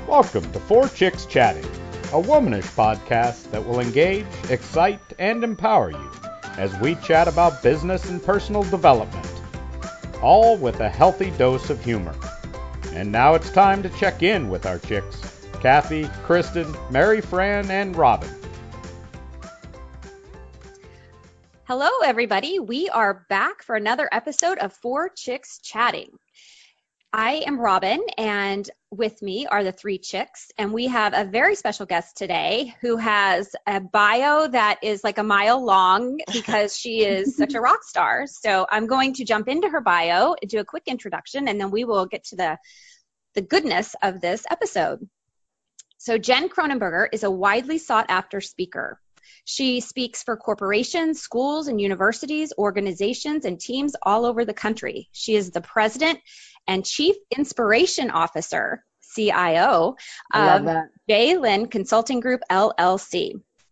Welcome to Four Chicks Chatting, a womanish podcast that will engage, excite, and empower you as we chat about business and personal development, all with a healthy dose of humor. And now it's time to check in with our chicks, Kathy, Kristen, Mary Fran, and Robin. Hello, everybody. We are back for another episode of Four Chicks Chatting. I am Robin, and with me are the three chicks, and we have a very special guest today who has a bio that is like a mile long because she is such a rock star. So I'm going to jump into her bio, do a quick introduction, and then we will get to the goodness of this episode. So Jen Cronenberger is a widely sought after speaker. She speaks for corporations, schools, and universities, organizations, and teams all over the country. She is the president and Chief Inspiration Officer, CIO, of Baylin Consulting Group, LLC.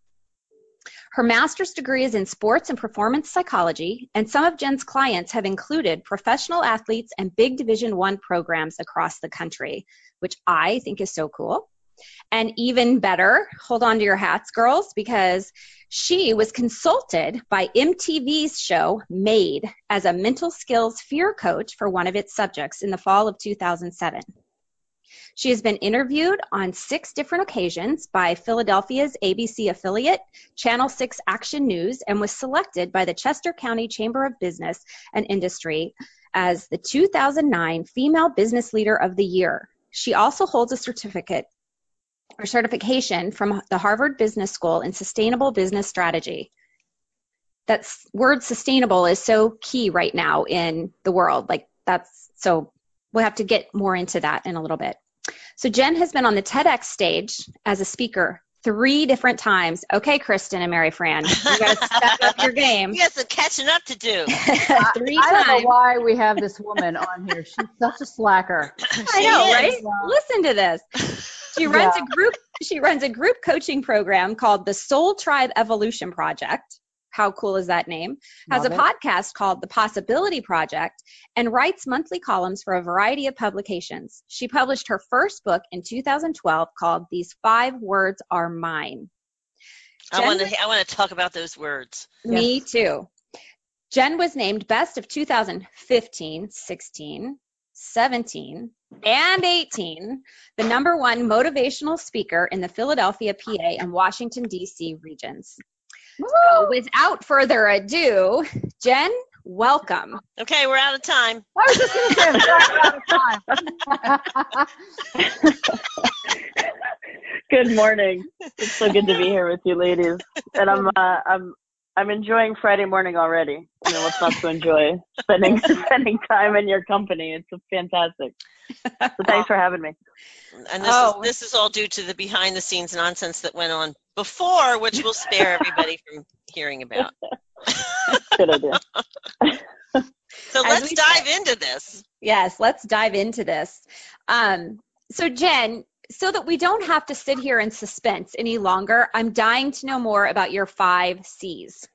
Her master's degree is in sports and performance psychology, and some of Jen's clients have included professional athletes and big Division I programs across the country, which I think is so cool. And even better, hold on to your hats, girls, because she was consulted by MTV's show Made as a mental skills fear coach for one of its subjects in the fall of 2007. She has been interviewed on 6 different occasions by Philadelphia's ABC affiliate, Channel 6 Action News, and was selected by the Chester County Chamber of Business and Industry as the 2009 Female Business Leader of the Year. She also holds a certification from the Harvard Business School in Sustainable Business Strategy. That word sustainable is so key right now in the world. So we'll have to get more into that in a little bit. So Jen has been on the TEDx stage as a speaker 3 different times. Okay, Kristen and Mary Fran, you got to step up your game. You got some catching up to do. 3 times. I don't know why we have this woman on here. She's such a slacker. I know, right? Listen to this. She runs a group coaching program called the Soul Tribe Evolution Project. How cool is that name? Has a podcast called The Possibility Project and writes monthly columns for a variety of publications. She published her first book in 2012 called These 5 Words Are Mine. I want to talk about those words. Me too. Jen was named Best of 2015, 16, 17, and 18, the #1 motivational speaker in the Philadelphia, PA, and Washington, D.C. regions. So without further ado, Jen, welcome. Okay, we're out of time. I was just going to say, we're out of time. Good morning. It's so good to be here with you ladies. And I'm enjoying Friday morning already. I mean, what's not to enjoy spending time in your company? It's fantastic. So thanks for having me. And this is all due to the behind the scenes nonsense that went on before, which we'll spare everybody from hearing about. Good idea. So let's dive into this. Yes, let's dive into this. So Jen, so that we don't have to sit here in suspense any longer, I'm dying to know more about your 5 C's.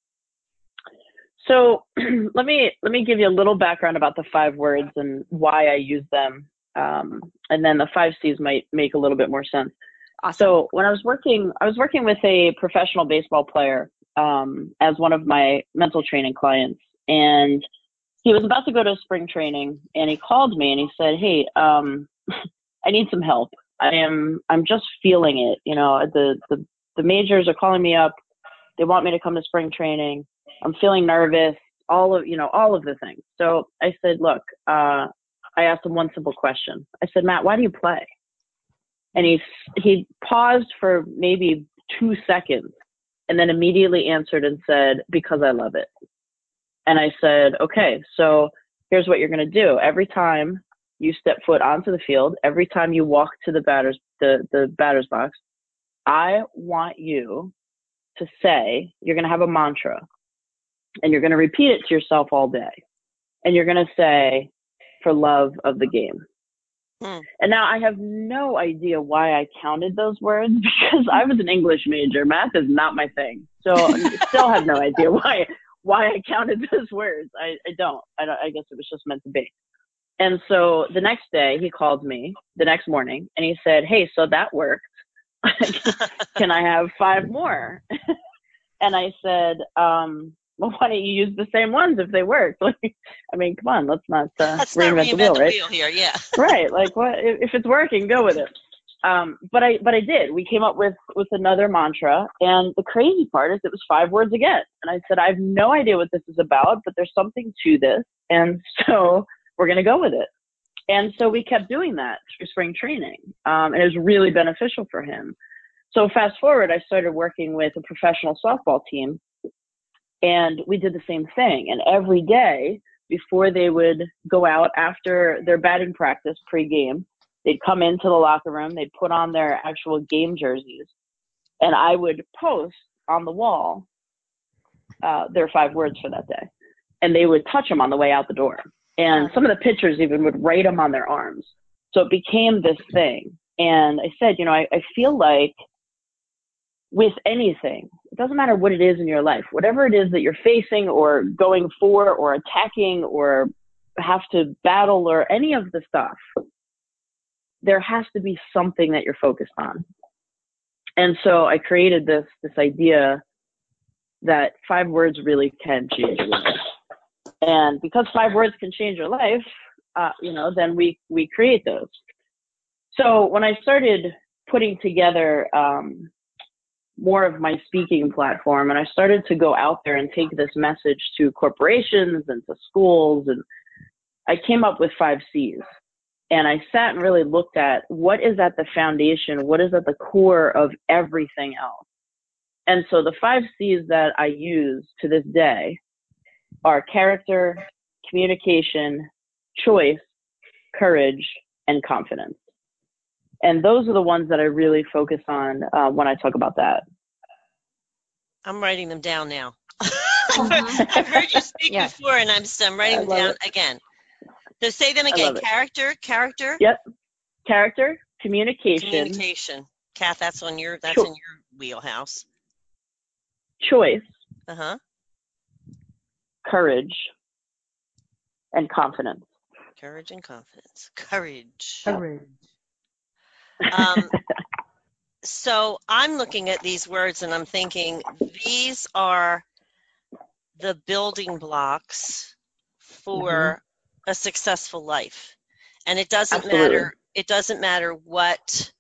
So let me give you a little background about the 5 words and why I use them. And then the 5 C's might make a little bit more sense. Awesome. So when I was working with a professional baseball player as one of my mental training clients, and he was about to go to spring training, and he called me and he said, "Hey, I need some help. I'm just feeling it. You know, the majors are calling me up. They want me to come to spring training. I'm feeling nervous, all of the things." So I said, look, I asked him one simple question. I said, "Matt, why do you play?" And he paused for maybe 2 seconds and then immediately answered and said, "Because I love it." And I said, "Okay, so here's what you're going to do. Every time you step foot onto the field, every time you walk to the batter's box, I want you to say, you're going to have a mantra, and you're going to repeat it to yourself all day. And you're going to say, for love of the game." And now I have no idea why I counted those words, because I was an English major. Math is not my thing. So I still have no idea why I counted those words. I don't. I guess it was just meant to be. And so the next day he called me the next morning and he said, hey, so that worked. Can I have 5 more? And I said, well, why don't you use the same ones if they work? I mean, come on, let's not reinvent the wheel here, yeah. Right, like what if it's working, go with it. But I did. We came up with another mantra, and the crazy part is it was 5 words again. And I said, I have no idea what this is about, but there's something to this, and so we're going to go with it. And so we kept doing that through spring training, and it was really beneficial for him. So fast forward, I started working with a professional softball team, and we did the same thing. And every day before they would go out after their batting practice pre-game, they'd come into the locker room, they'd put on their actual game jerseys, and I would post on the wall their 5 words for that day. And they would touch them on the way out the door. And some of the pitchers even would write them on their arms. So it became this thing. And I said, I feel like with anything, it doesn't matter what it is in your life, whatever it is that you're facing or going for or attacking or have to battle or any of the stuff, there has to be something that you're focused on. And so I created this idea that 5 words really can change your life. And because 5 words can change your life, then we create those. So when I started putting together more of my speaking platform, and I started to go out there and take this message to corporations and to schools, and I came up with 5 C's. And I sat and really looked at what is at the foundation, what is at the core of everything else. And so the 5 C's that I use to this day are character, communication, choice, courage, and confidence. And those are the ones that I really focus on when I talk about that. I'm writing them down now. I've heard you speak before, and I'm writing them down again. So say them again. Character. Yep. Character, communication. Kath, that's in your wheelhouse. Choice. Courage. And confidence. Courage and confidence. Courage. So I'm looking at these words and I'm thinking these are the building blocks for a successful life. And it doesn't matter. It doesn't matter what,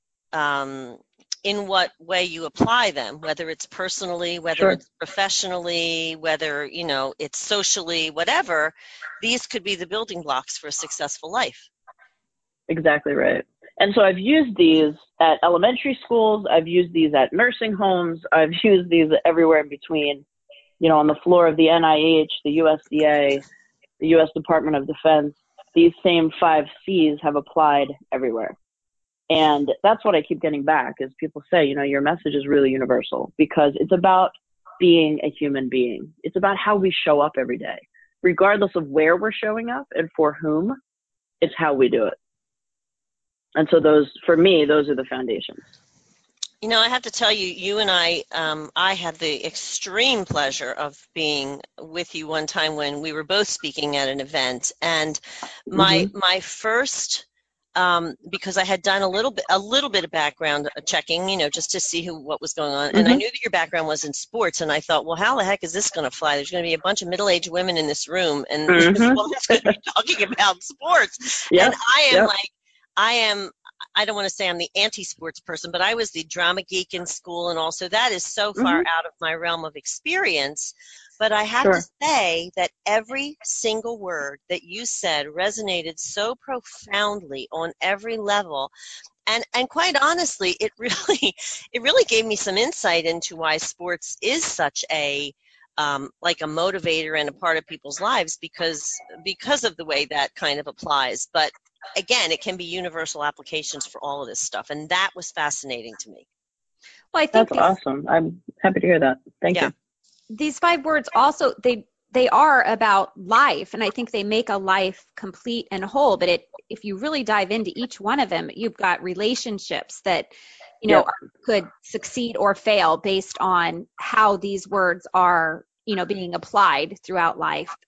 in what way you apply them, whether it's personally, whether it's professionally, whether, it's socially, whatever, these could be the building blocks for a successful life. Exactly right. And so I've used these at elementary schools. I've used these at nursing homes. I've used these everywhere in between, on the floor of the NIH, the USDA, the U.S. Department of Defense. These same 5 C's have applied everywhere. And that's what I keep getting back is people say, your message is really universal because it's about being a human being. It's about how we show up every day, regardless of where we're showing up and for whom. It's how we do it. And so for me, those are the foundations. I have to tell you, you and I had the extreme pleasure of being with you one time when we were both speaking at an event. And my first, because I had done a little bit of background checking, just to see what was going on. And I knew that your background was in sports. And I thought, well, how the heck is this going to fly? There's going to be a bunch of middle-aged women in this room. And this woman's going to be talking about sports. Yep. And I don't want to say I'm the anti-sports person, but I was the drama geek in school and all. So that is so far out of my realm of experience. But I have to say that every single word that you said resonated so profoundly on every level. And quite honestly, it really gave me some insight into why sports is such a like a motivator and a part of people's lives because of the way that kind of applies. But again, it can be universal applications for all of this stuff. And that was fascinating to me. Well, I think that's awesome. I'm happy to hear that. Thank you. These 5 words also, they are about life. And I think they make a life complete and whole. But if you really dive into each one of them, you've got relationships that, could succeed or fail based on how these words are, being applied throughout life.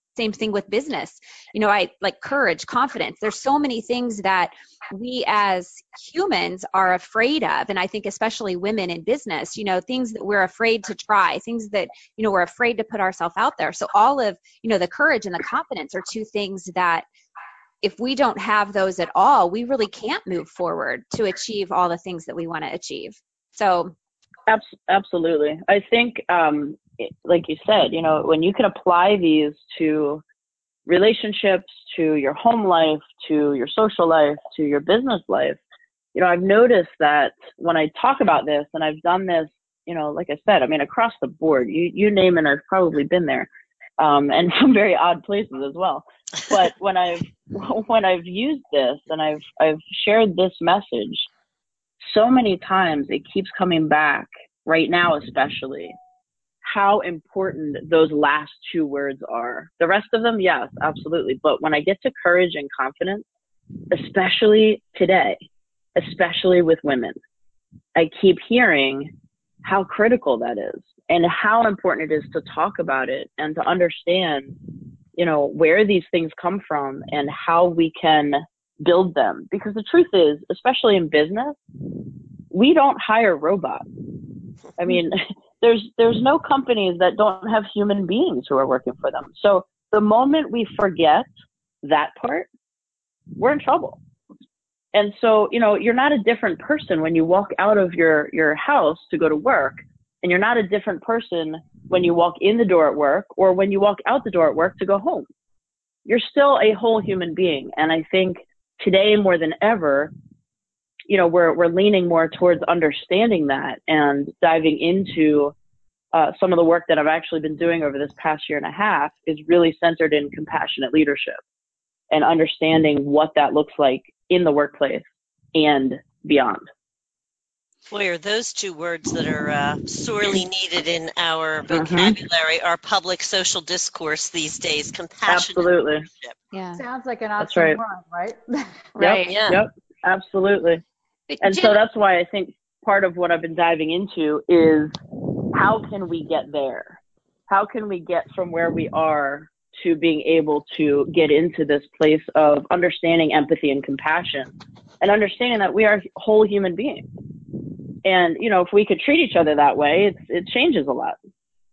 same thing with business. I like courage, confidence. There's so many things that we as humans are afraid of. And I think especially women in business, things that we're afraid to try, things that, we're afraid to put ourselves out there. So all of, the courage and the confidence are two things that if we don't have those at all, we really can't move forward to achieve all the things that we want to achieve. So. Absolutely. I think, like you said, when you can apply these to relationships, to your home life, to your social life, to your business life, I've noticed that when I talk about this, and I've done this, like I said, across the board, you name it, I've probably been there, and some very odd places as well. But when I've used this and I've shared this message, so many times it keeps coming back, right now especially, how important those last two words are. The rest of them, yes, absolutely. But when I get to courage and confidence, especially today, especially with women, I keep hearing how critical that is and how important it is to talk about it and to understand, where these things come from and how we can build them. Because the truth is, especially in business, we don't hire robots. There's no companies that don't have human beings who are working for them. So the moment we forget that part, we're in trouble. And so, you're not a different person when you walk out of your house to go to work, and you're not a different person when you walk in the door at work or when you walk out the door at work to go home. You're still a whole human being. And I think today more than ever, we're leaning more towards understanding that and diving into some of the work that I've actually been doing over this past year and a half is really centered in compassionate leadership and understanding what that looks like in the workplace and beyond. Boy, are those two words that are sorely needed in our vocabulary, our public social discourse these days. Compassionate Absolutely. leadership. Yeah. Sounds like an That's oxymoron, right. right? Right. Yep, Yeah. Yep. Absolutely. And so that's why I think part of what I've been diving into is how can we get there? How can we get from where we are to being able to get into this place of understanding empathy and compassion and understanding that we are whole human beings. And, if we could treat each other that way, it changes a lot.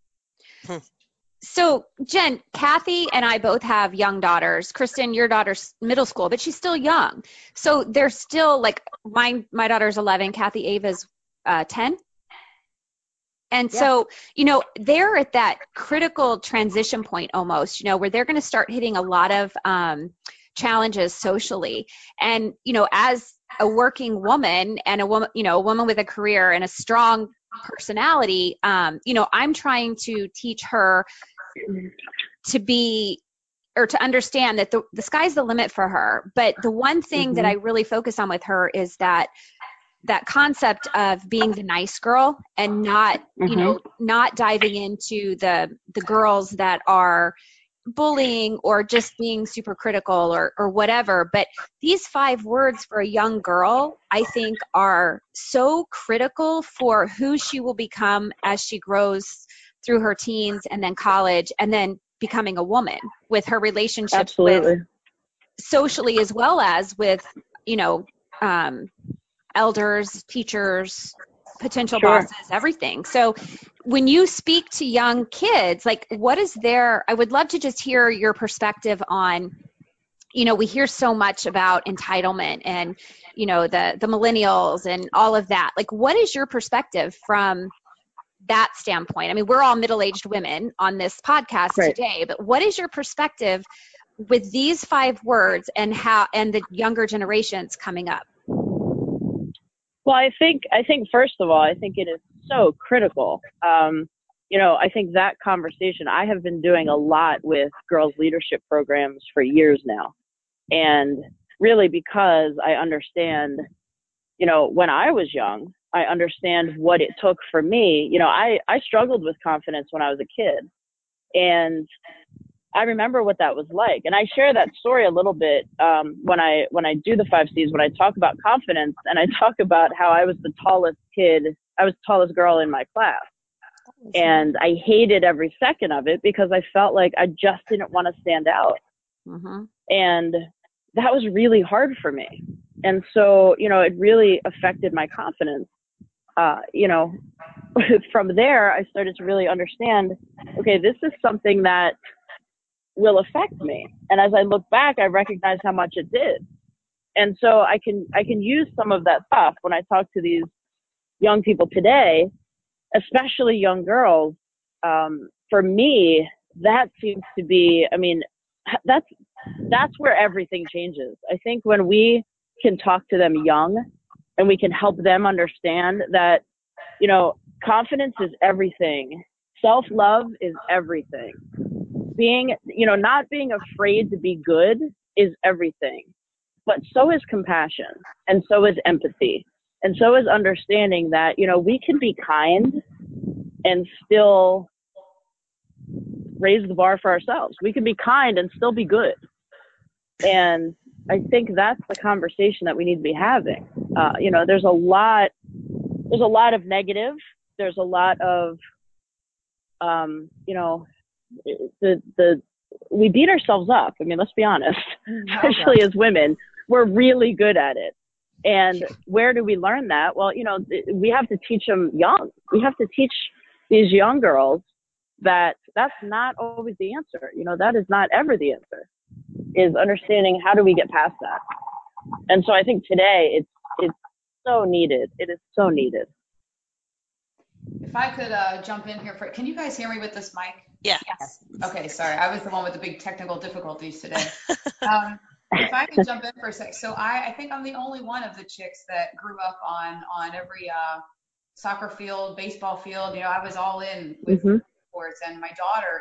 So, Jen, Kathy and I both have young daughters. Kristen, your daughter's middle school, but she's still young. So they're still like my daughter's 11, Kathy Ava's 10. And so, they're at that critical transition point almost, where they're going to start hitting a lot of challenges socially. And, as a working woman and a woman with a career and a strong personality, I'm trying to teach her to be or to understand that the sky's the limit for her. But the one thing that I really focus on with her is that concept of being the nice girl and not, not diving into the girls that are bullying or just being super critical or whatever. But these 5 words for a young girl, I think, are so critical for who she will become as she grows through her teens and then college and then becoming a woman with her relationships with socially as well as with, elders, teachers, potential bosses, everything. So when you speak to young kids, like I would love to just hear your perspective on, we hear so much about entitlement and, the millennials and all of that. Like, what is your perspective from that standpoint? I mean, we're all middle-aged women on this podcast today, but what is your perspective with these 5 words and the younger generations coming up? Well, I think first of all, I think it is so critical. I think that conversation, I have been doing a lot with girls leadership programs for years now. And really because I understand, when I was young, I understand what it took for me. I struggled with confidence when I was a kid. And I remember what that was like. And I share that story a little bit when I do the 5 C's, when I talk about confidence and I talk about how I was the tallest kid. I was the tallest girl in my class. And I hated every second of it because I felt like I just didn't want to stand out. Mm-hmm. And that was really hard for me. And so, it really affected my confidence. From there, I started to really understand, okay, this is something that will affect me. And as I look back, I recognize how much it did. And so I can use some of that stuff when I talk to these young people today, especially young girls. For me, that seems to be, that's where everything changes. I think when we can talk to them young and we can help them understand that, confidence is everything. Self-love is everything. Not being afraid to be good is everything. But so is compassion, and so is empathy, and so is understanding that, we can be kind and still raise the bar for ourselves. We can be kind and still be good. And I think that's the conversation that we need to be having. There's a lot of negative. There's a lot of, we beat ourselves up. Let's be honest, especially as women, we're really good at it. And where do we learn that? Well, we have to teach them young. We have to teach these young girls that that's not always the answer. That is not ever the answer, is understanding how do we get past that. And so I think today it's so needed. It is so needed. If I could jump in here can you guys hear me with this mic? Yeah. Yes. Okay, sorry. I was the one with the big technical difficulties today. If I could jump in for a sec. So I think I'm the only one of the chicks that grew up on every soccer field, baseball field. I was all in with sports, and my daughter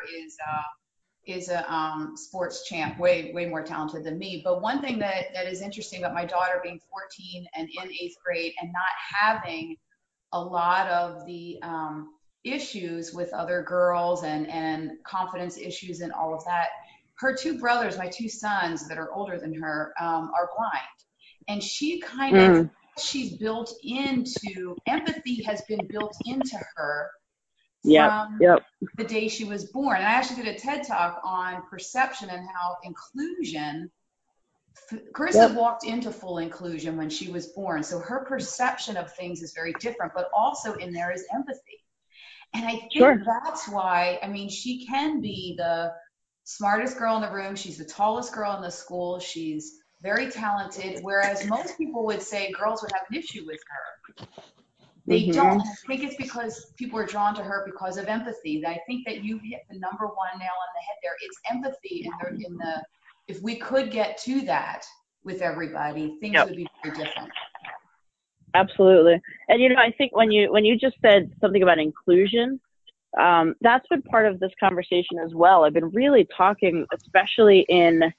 is a sports champ, way more talented than me. But one thing that is interesting about my daughter being 14 and in 8th grade and not having a lot of the issues with other girls and confidence issues and all of that. Her two brothers, my two sons that are older than her, are blind. And she kind of, she's built into, empathy has been built into her from the day she was born. And I actually did a TED Talk on perception and how inclusion, Carissa walked into full inclusion when she was born. So her perception of things is very different, but also in there is empathy. And I think that's why, she can be the smartest girl in the room. She's the tallest girl in the school. She's very talented. Whereas most people would say girls would have an issue with her. They don't. I think it's because people are drawn to her because of empathy. I think that you hit the number one nail on the head there. It's empathy if we could get to that with everybody, things would be very different. Absolutely. And, I think when you just said something about inclusion, that's been part of this conversation as well. I've been really talking, especially in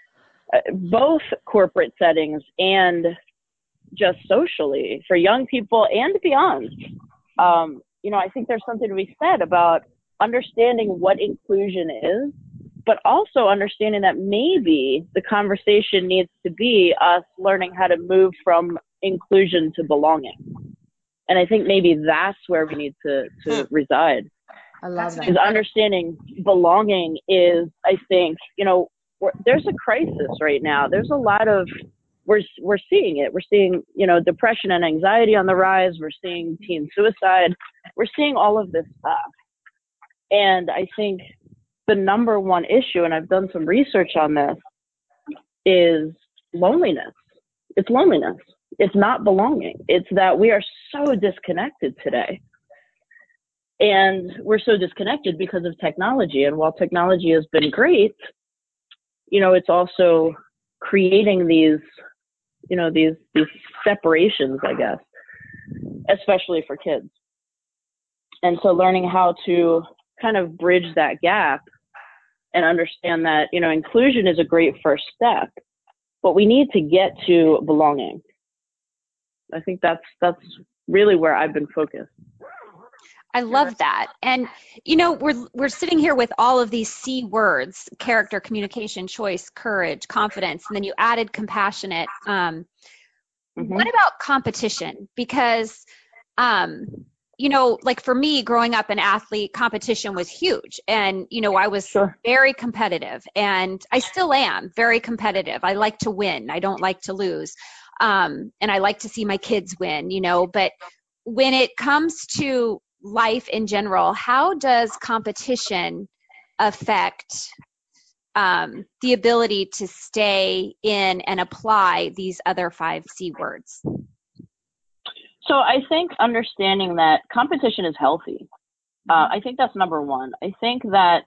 both corporate settings and just socially for young people and beyond. I think there's something to be said about understanding what inclusion is, but also understanding that maybe the conversation needs to be us learning how to move from inclusion to belonging. And I think maybe that's where we need to reside. I love that. Is understanding belonging is, I think, there's a crisis right now. There's a lot of, we're seeing it. We're seeing, depression and anxiety on the rise. We're seeing teen suicide. We're seeing all of this stuff. And I think the number one issue, and I've done some research on this, is loneliness. It's loneliness. It's not belonging. It's that we are so disconnected today. And we're so disconnected because of technology. And while technology has been great, it's also creating these separations, I guess, especially for kids. And so learning how to kind of bridge that gap and understand that, inclusion is a great first step, but we need to get to belonging. I think that's really where I've been focused. I love that. And, we're sitting here with all of these C words: character, communication, choice, courage, confidence, and then you added compassionate. What about competition? Because like for me growing up, an athlete, competition was huge. And, I was very competitive, and I still am very competitive. I like to win. I don't like to lose. And I like to see my kids win, but when it comes to life in general, how does competition affect the ability to stay in and apply these other 5 C words? So I think understanding that competition is healthy. I think that's number one. I think that,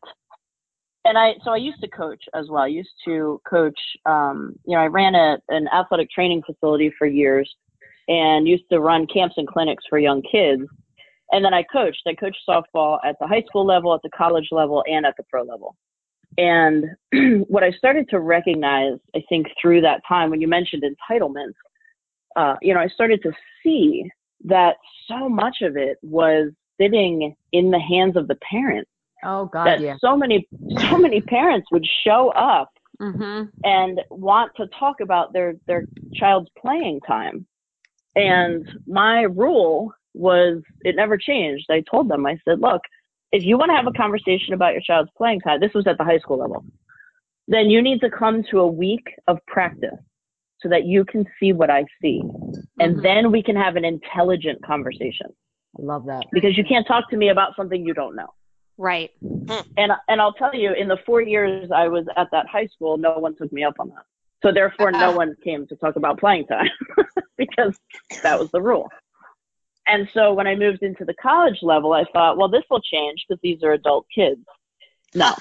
I used to coach as well. I used to coach, I ran an athletic training facility for years and used to run camps and clinics for young kids. And then I coached softball at the high school level, at the college level, and at the pro level. And what I started to recognize, I think through that time, when you mentioned entitlement, I started to see that so much of it was sitting in the hands of the parents. Oh God, that yeah. So many parents would show up and want to talk about their child's playing time. And my rule was, it never changed. I told them, I said, look, if you want to have a conversation about your child's playing time, this was at the high school level, then you need to come to a week of practice so that you can see what I see. And then we can have an intelligent conversation. I love that. Because you can't talk to me about something you don't know. Right. And I'll tell you, in the 4 years I was at that high school, no one took me up on that. So therefore, no one came to talk about playing time because that was the rule. And so when I moved into the college level, I thought, well, this will change because these are adult kids. No,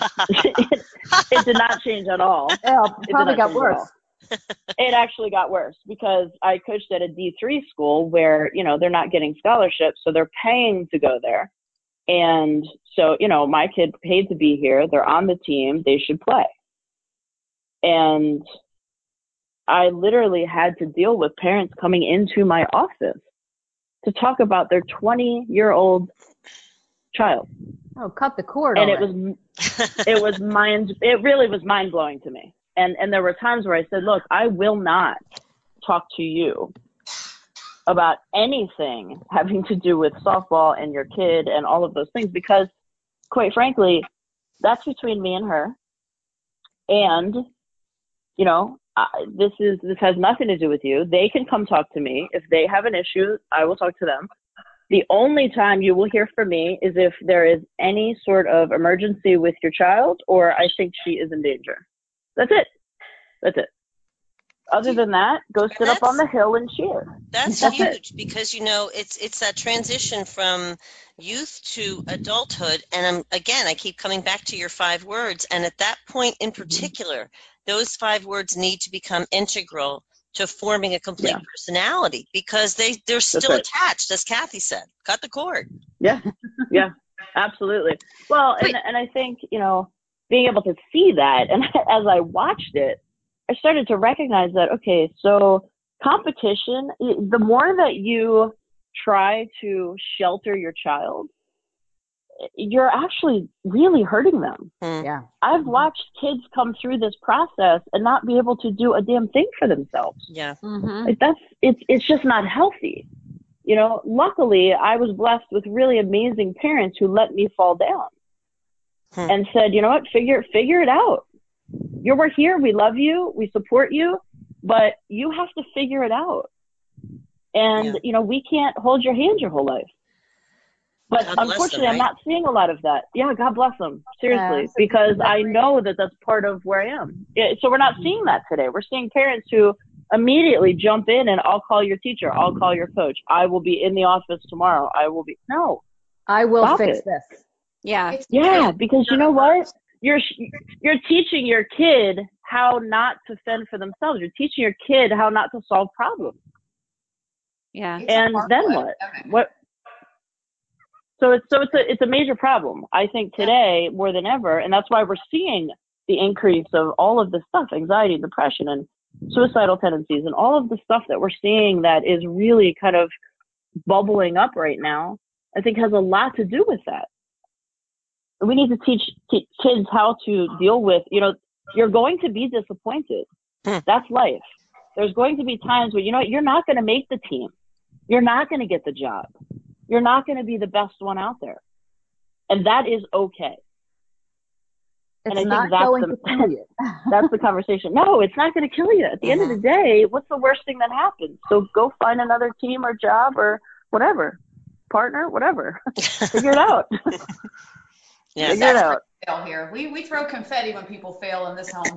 it did not change at all. Well, it probably got worse. It actually got worse because I coached at a D3 school where, they're not getting scholarships, so they're paying to go there. And so, my kid paid to be here. They're on the team. They should play. And I literally had to deal with parents coming into my office to talk about their 20-year-old child. Oh, cut the cord. And it really was mind blowing to me. And there were times where I said, look, I will not talk to you about anything having to do with softball and your kid and all of those things, because quite frankly, that's between me and her. And, this has nothing to do with you. They can come talk to me. If they have an issue, I will talk to them. The only time you will hear from me is if there is any sort of emergency with your child or I think she is in danger. That's it. Other than that, go sit up on the hill and cheer. That's huge because, it's that transition from youth to adulthood. And I keep coming back to your 5 words. And at that point in particular, those 5 words need to become integral to forming a complete personality because they're still attached, as Kathy said. Cut the cord. Yeah, absolutely. Well, and I think, being able to see that, and as I watched it, I started to recognize that, okay, so competition, the more that you try to shelter your child, you're actually really hurting them. Yeah. I've watched kids come through this process and not be able to do a damn thing for themselves. Yeah. Like it's just not healthy. Luckily I was blessed with really amazing parents who let me fall down and said, you know what, figure it out. We're here. We love you. We support you, but you have to figure it out. And, we can't hold your hand your whole life. But unfortunately, I'm not seeing a lot of that. Yeah, God bless them. Seriously, because I know that that's part of where I am. So we're not seeing that today. We're seeing parents who immediately jump in and I'll call your teacher. I'll call your coach. I will be in the office tomorrow. No. I will fix this. Yeah. Yeah, because you know what? You're teaching your kid how not to fend for themselves. You're teaching your kid how not to solve problems. Yeah. And then what? What? So it's a major problem, I think, today more than ever, and that's why we're seeing the increase of all of this stuff, anxiety, depression, and suicidal tendencies, and all of the stuff that we're seeing that is really kind of bubbling up right now. I think has a lot to do with that. We need to teach kids how to deal with, you're going to be disappointed. That's life. There's going to be times where, you're not going to make the team. You're not going to get the job. you're not going to be the best one out there. And that is okay. It's and I not think that's going to kill you. that's the conversation. No, it's not going to kill you. At the end of the day, what's the worst thing that happens? So go find another team or job or whatever, partner, whatever. Figure it out. Figure it out. Fail here. We throw confetti when people fail in this home.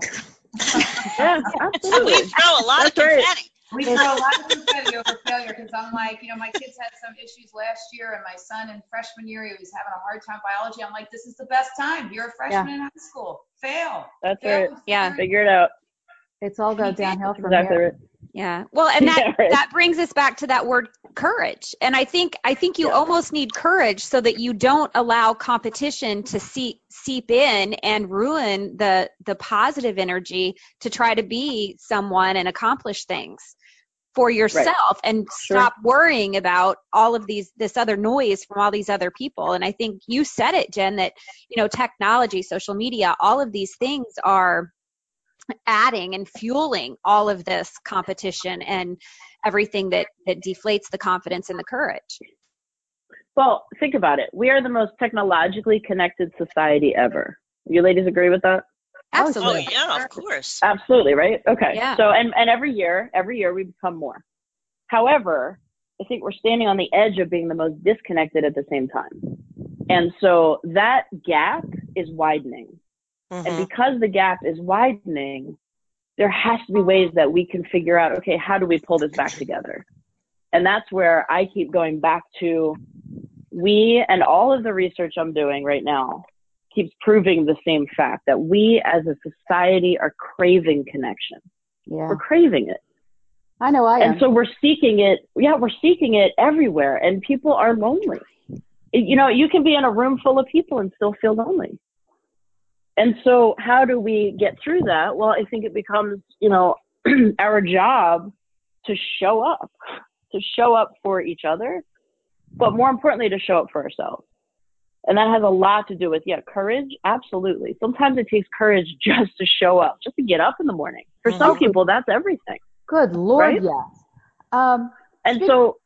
Yeah, absolutely. We throw a lot of confetti. Right. We throw a lot of confetti over failure because I'm like, my kids had some issues last year, and my son in freshman year, he was having a hard time biology. I'm like, this is the best time. You're a freshman in high school. Fail. That's Fail. right. Yeah. Figure it out. It's all go downhill from Exactly here. right. Yeah. Well, and that, right. that brings us back to that word courage. And I think you almost need courage so that you don't allow competition to seep in and ruin the positive energy to try to be someone and accomplish things for yourself and stop worrying about all of this other noise from all these other people. And I think you said it, Jen, that, technology, social media, all of these things are adding and fueling all of this competition and everything that deflates the confidence and the courage. Well, think about it. We are the most technologically connected society ever. You ladies agree with that? Absolutely. Oh, yeah, of course. Absolutely, right? Okay. Yeah. So, and every year we become more. However, I think we're standing on the edge of being the most disconnected at the same time. And so that gap is widening. And because the gap is widening, there has to be ways that we can figure out, okay, how do we pull this back together? And that's where I keep going back to we, and all of the research I'm doing right now keeps proving the same fact that we as a society are craving connection. Yeah. We're craving it. I know I am. And so we're seeking it. Yeah, we're seeking it everywhere. And people are lonely. You can be in a room full of people and still feel lonely. And so how do we get through that? Well, I think it becomes, our job to show up for each other, but more importantly, to show up for ourselves. And that has a lot to do with, courage. Absolutely. Sometimes it takes courage just to show up, just to get up in the morning. For some people, that's everything. Good Lord, right? yes. And so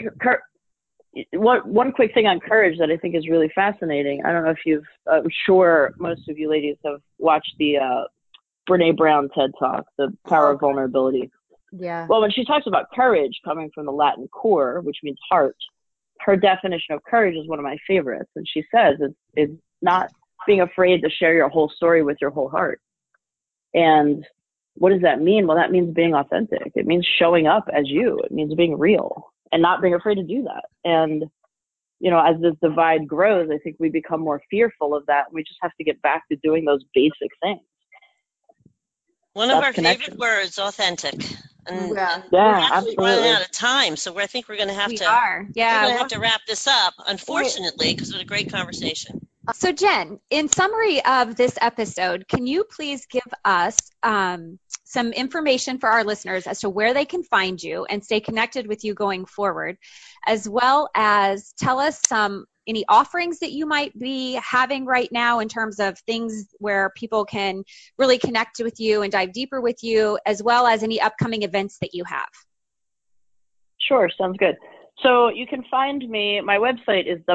one quick thing on courage that I think is really fascinating. I don't know if I'm sure most of you ladies have watched the Brene Brown TED Talk, The Power of Vulnerability. Yeah. Well, when she talks about courage coming from the Latin cor, which means heart, her definition of courage is one of my favorites. And she says it's not being afraid to share your whole story with your whole heart. And what does that mean? Well, that means being authentic. It means showing up as you. It means being real and not being afraid to do that. And, as this divide grows, I think we become more fearful of that. We just have to get back to doing those basic things. One of our favorite words, authentic. And we're actually running out of time, so I think we're going to have to wrap this up, unfortunately, because it was a great conversation. So, Jen, in summary of this episode, can you please give us some information for our listeners as to where they can find you and stay connected with you going forward, as well as tell us any offerings that you might be having right now in terms of things where people can really connect with you and dive deeper with you, as well as any upcoming events that you have. Sure, sounds good. So you can find me, my website is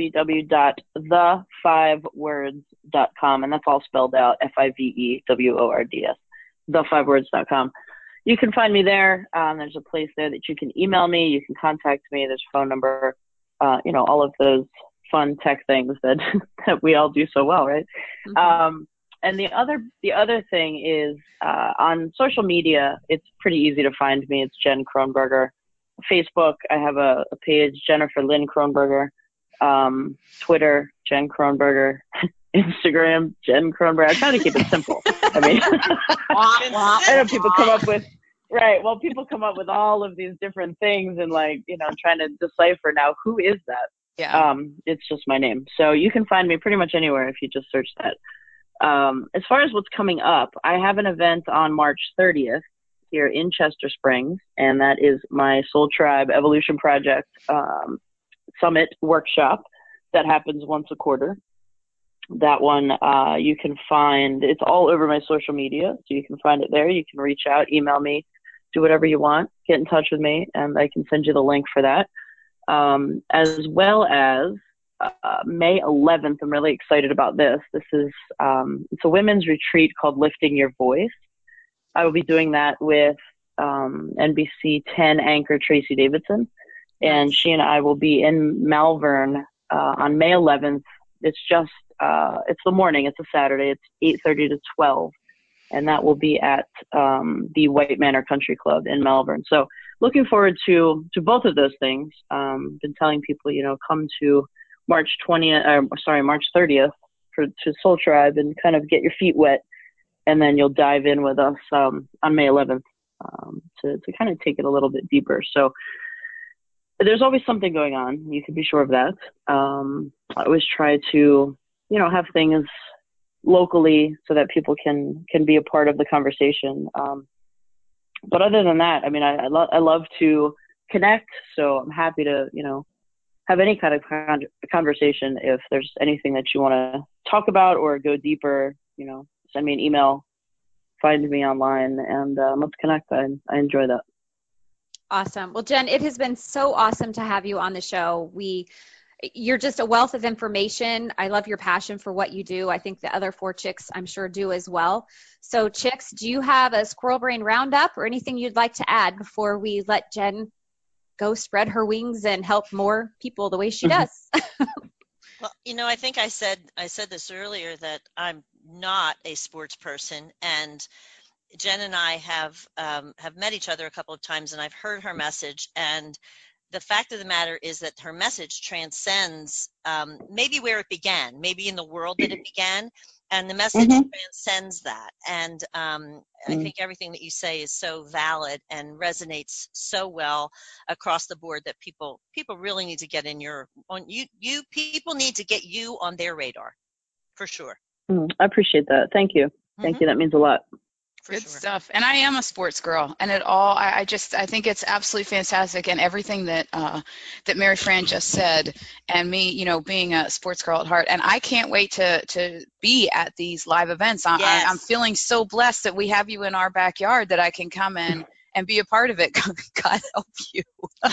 www.the5words.com, and that's all spelled out, FIVEWORDS, the5words.com. You can find me there. There's a place there that you can email me, you can contact me, there's a phone number, all of those fun tech things that we all do so well, right? And the other thing is on social media, it's pretty easy to find me. It's Jen Kronberger. Facebook, I have a page, Jennifer Lynn Kronberger. Twitter, Jen Kronberger. Instagram, Jen Kronberger. I try to keep it simple. I mean, I know people come up with all of these different things and trying to decipher now who is that. Yeah. It's just my name. So you can find me pretty much anywhere if you just search that. As far as what's coming up, I have an event on March 30th here in Chester Springs, and that is my Soul Tribe Evolution Project Summit workshop that happens once a quarter. That one you can find, it's all over my social media, so you can find it there. You can reach out, email me, do whatever you want, get in touch with me, and I can send you the link for that. as well as May 11th. I'm really excited about this. This is it's a women's retreat called Lifting Your Voice. I will be doing that with NBC 10 anchor Tracy Davidson, and she and I will be in Malvern on May 11th. It's just it's the morning. It's a Saturday. It's 8:30 to 12, and that will be at the White Manor Country Club in Malvern. So looking forward to both of those things. Been telling people, come to March 30th to Soul Tribe and kind of get your feet wet, and then you'll dive in with us on May 11th to kind of take it a little bit deeper. So there's always something going on. You can be sure of that. I always try to, have things locally so that people can be a part of the conversation. But other than that, I mean, I love to connect. So I'm happy to, have any kind of conversation. If there's anything that you want to talk about or go deeper, send me an email, find me online, and let's connect. I enjoy that. Awesome. Well, Jen, it has been so awesome to have you on the show. You're just a wealth of information. I love your passion for what you do. I think the other 4 chicks, I'm sure, do as well. So, chicks, do you have a Squirrel Brain Roundup or anything you'd like to add before we let Jen go spread her wings and help more people the way she does? Well, I think I said this earlier, that I'm not a sports person, and Jen and I have met each other a couple of times, and I've heard her message, and the fact of the matter is that her message transcends maybe where it began, maybe in the world that it began, and the message transcends that. And I think everything that you say is so valid and resonates so well across the board that people really need to get people need to get you on their radar, for sure. I appreciate that. Thank you. Thank you. That means a lot. Good stuff. And I am a sports girl, and I think it's absolutely fantastic, and everything that Mary Fran just said, and me, being a sports girl at heart, and I can't wait to be at these live events. Yes. I'm feeling so blessed that we have you in our backyard, that I can come in and be a part of it. God help you.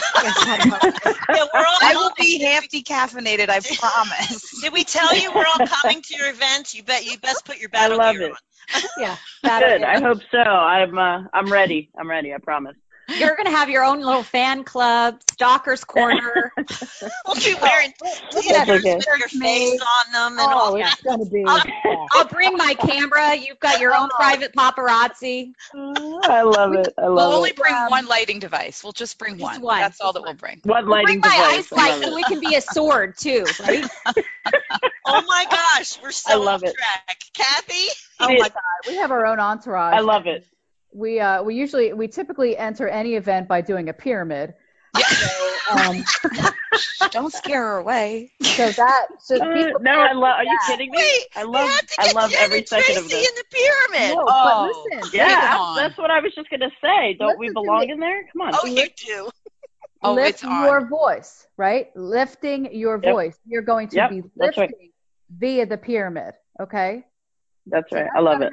I will be half decaffeinated, I promise. Did we tell you we're all coming to your event? You best put your battle gear on. I love it. Yeah. Good. I hope so. I'm ready. I promise. You're going to have your own little fan club, Stalker's Corner. We'll be wearing t-shirts with your face on them and all that. It's going to be. I'll bring my camera. You've got your own private paparazzi. I love it. We'll only bring one lighting device. We'll just bring one. That's all that we'll bring. One lighting bring my device. ice light so it can be a sword too, right? Oh my gosh, we're so off it. track. Kathy? Oh my God, we have our own entourage. I love it. We typically enter any event by doing a pyramid. Yeah. So, don't scare her away. So people. No, I love. Are you kidding me? Wait, I love every second of this. in the pyramid. No, but listen. Yeah, that's what I was just gonna say. Don't we belong in there? Come on. Oh, you do. Oh, lift your voice, right? Lifting your voice. You're going to be lifting via the pyramid. Okay. That's right. I love it.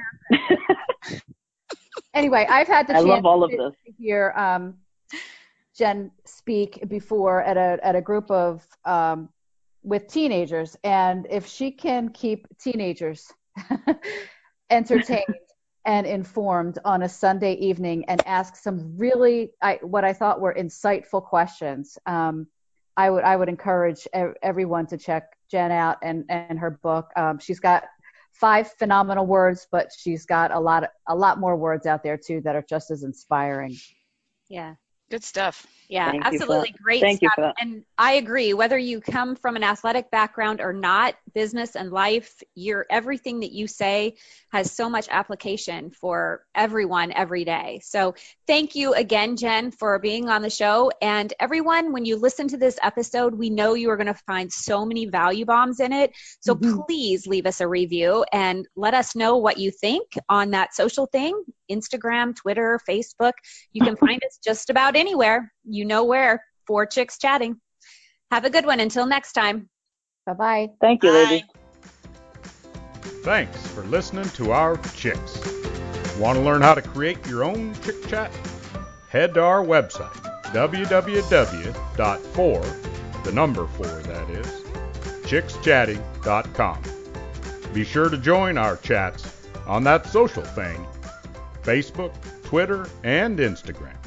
Anyway, I've had the chance love all of this. to hear Jen speak before at a group of with teenagers, and if she can keep teenagers entertained and informed on a Sunday evening and ask some really what I thought were insightful questions, I would encourage everyone to check Jen out and her book. She's got 5 phenomenal words, but she's got a lot more words out there too that are just as inspiring. Yeah. Good stuff. Yeah, Thank absolutely great Thank stuff. you for that. And I agree, whether you come from an athletic background or not, business and life, everything that you say has so much application for everyone every day. So thank you again, Jen, for being on the show. And everyone, when you listen to this episode, we know you are going to find so many value bombs in it. So please leave us a review and let us know what you think on that social thing, Instagram, Twitter, Facebook. You can find us just about anywhere. You know where. 4 Chicks Chatting. Have a good one. Until next time. Bye-bye. Thank you, ladies. Thanks for listening to our Chicks. Want to learn how to create your own Chick Chat? Head to our website, www.4, the number 4 that is, chickschatting.com. Be sure to join our chats on that social thing, Facebook, Twitter, and Instagram.